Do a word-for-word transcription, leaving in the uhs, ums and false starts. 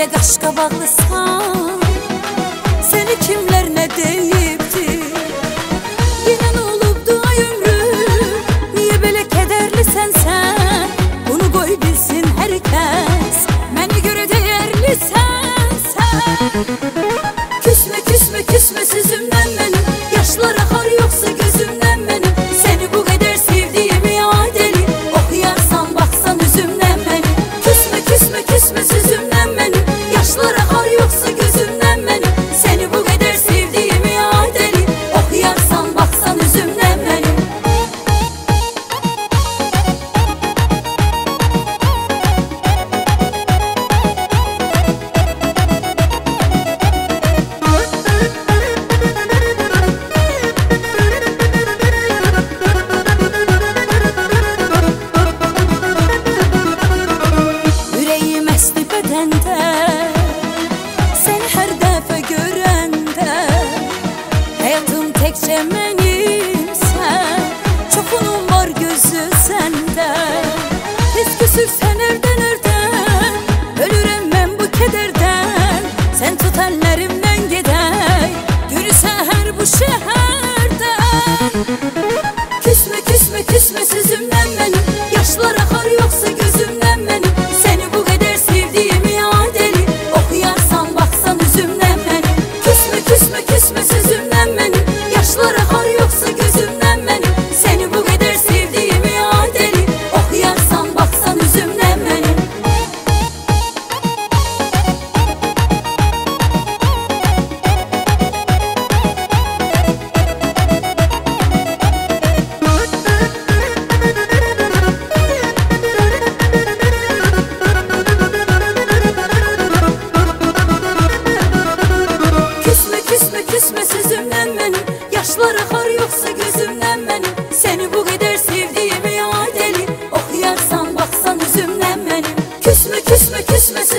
Böyle kaş kabaklısan seni kimler ne deyipti? Yine olubdu ay ömrüm, niye böyle kederlisən sen? Bunu koy bilsin herkes, məni göre değerlisən sen. Küsme küsme küsme sözümden benim, yaşlar akar yoksa gözümden benim. Seni bu kadar sevdiğimi ya deli, okuyarsan baksan üzümden benim. Küsme küsme küsme sözümden benim, yaşlar akar yoksa gözümden benim. Seni bu kadar sevdiğimi ya deli, okuyarsan baksan üzümden benim. Yüreğim esti bedende, seni her defa görende. Hayatım tekçe benimsen, çokunum var gözü sende. Tez küsürsen evden evden, ölürüm ben bu kederden. Sen tut ellerimden gider, yürüse her bu şehirden. Küsme küsme küsme sözümden benim, yaşlar akar yoksa gözümden benim. Seni bu kadar sevdiğimi ya deli, okuyarsan baksan üzümden benim. Küsme küsme küsme sözümden benim, yaşlar akar yoksa gözümden benim. Seni bu kadar sevdiğimi ya deli, okuyarsan baksan üzümden benim. Küsme küsme küsme sözümden benim, yaşlar akar yoksa gözümden benim. Seni bu kadar sevdiğimi ya deli, okuyarsan baksan üzümden benim. Küsme küsme küsme